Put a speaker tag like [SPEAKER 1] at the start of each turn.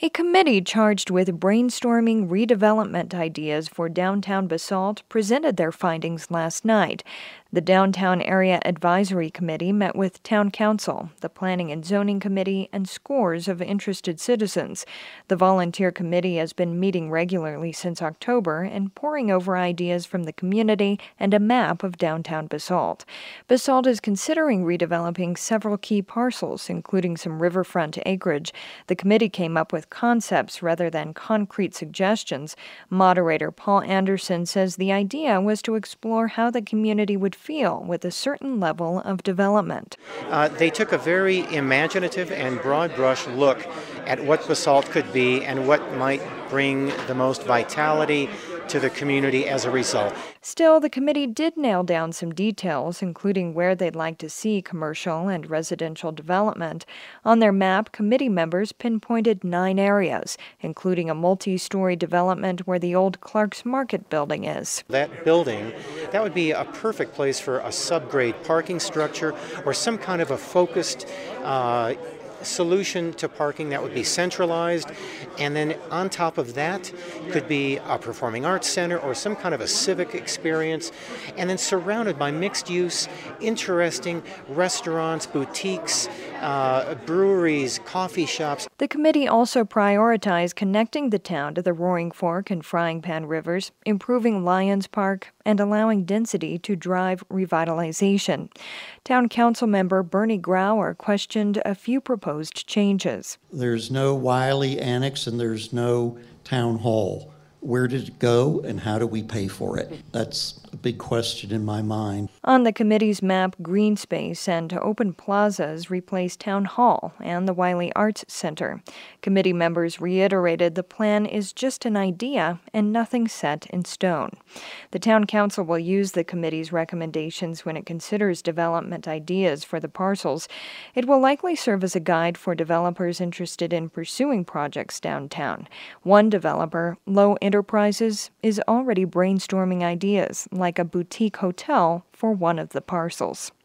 [SPEAKER 1] A committee charged with brainstorming redevelopment ideas for downtown Basalt presented their findings last night. The Downtown Area Advisory Committee met with Town Council, the Planning and Zoning Committee, and scores of interested citizens. The volunteer committee has been meeting regularly since October and poring over ideas from the community and a map of downtown Basalt. Basalt is considering redeveloping several key parcels, including some riverfront acreage. The committee came up with concepts rather than concrete suggestions. Moderator Paul Anderson says the idea was to explore how the community would feel with a certain level of development.
[SPEAKER 2] They took a very imaginative and broad brush look at what Basalt could be and what might bring the most vitality to the community as a result.
[SPEAKER 1] Still, the committee did nail down some details, including where they'd like to see commercial and residential development. On their map, committee members pinpointed 9 areas, including a multi-story development where the old Clark's Market building is.
[SPEAKER 2] That building, that would be a perfect place for a subgrade parking structure or some kind of a focused solution to parking that would be centralized, and then on top of that could be a performing arts center or some kind of a civic experience, and then surrounded by mixed use, interesting restaurants, boutiques, breweries, coffee shops.
[SPEAKER 1] The committee also prioritized connecting the town to the Roaring Fork and Frying Pan rivers, improving Lions Park, and allowing density to drive revitalization. Town Council member Bernie Grauer questioned a few proposed changes.
[SPEAKER 3] There's no Wiley Annex and there's no town hall. Where did it go and how do we pay for it? That's a big question in my mind.
[SPEAKER 1] On the committee's map, green space and open plazas replace Town Hall and the Wiley Arts Center. Committee members reiterated the plan is just an idea and nothing set in stone. The Town Council will use the committee's recommendations when it considers development ideas for the parcels. It will likely serve as a guide for developers interested in pursuing projects downtown. One developer, Low Enterprises, is already brainstorming ideas like a boutique hotel for one of the parcels.